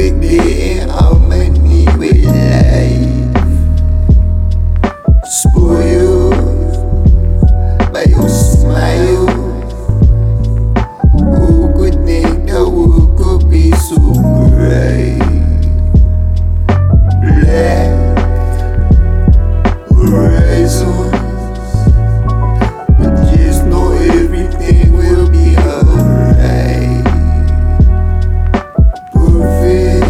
Perfectly harmony with life. Spoil by your smile. Who could think the world could be so bright? Black horizons, but just know everything will be alright. Perfect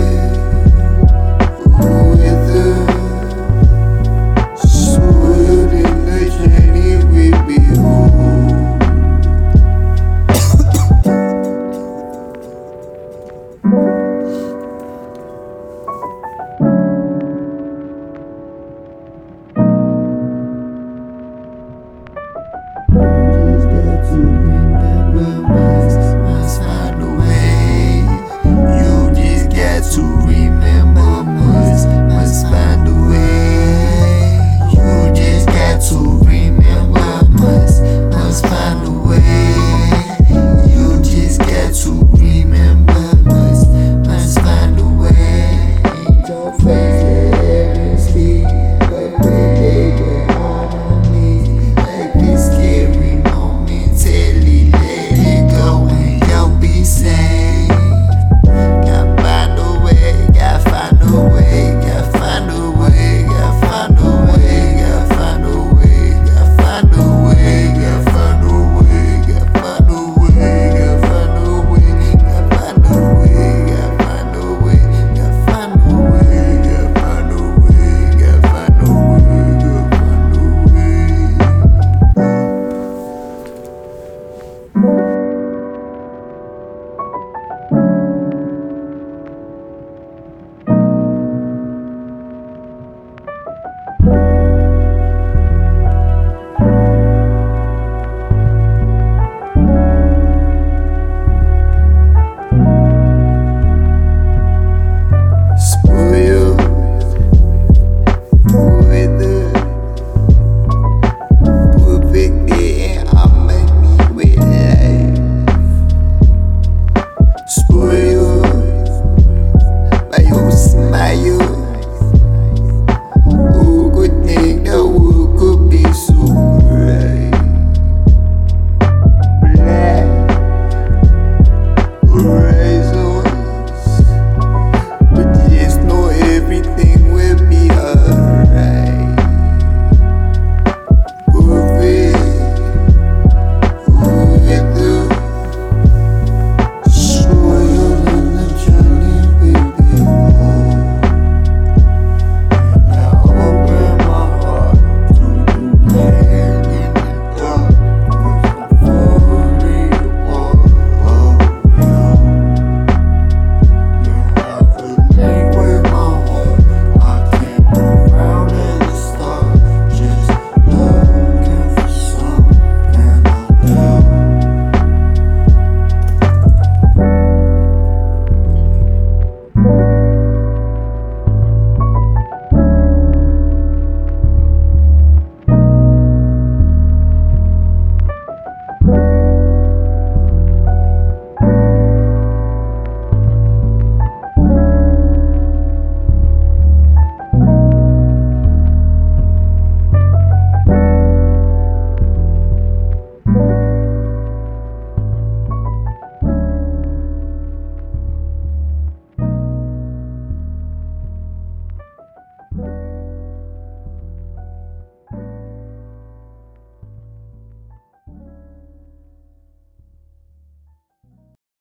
weather, soiled in the journey we behold. Just got to remember, must find a way. You just got to remember, must find a way. You just got to remember, must find a way. You just got to remember, must find a way. Don't face it, heaven speak, but they get hard on me. Like this scary momentary, let it go and you'll be safe. Gotta find a way, gotta find a way, gotta find a way, gotta find a way, gotta find a way, gotta find a way, gotta find a way, gotta find a way, gotta find a way, gotta find a way, gotta find a way, gotta find a way, gotta find a way, gotta find a way, gotta find a spoiled weather, perfectly in harmony with life. Spoiled by your smile.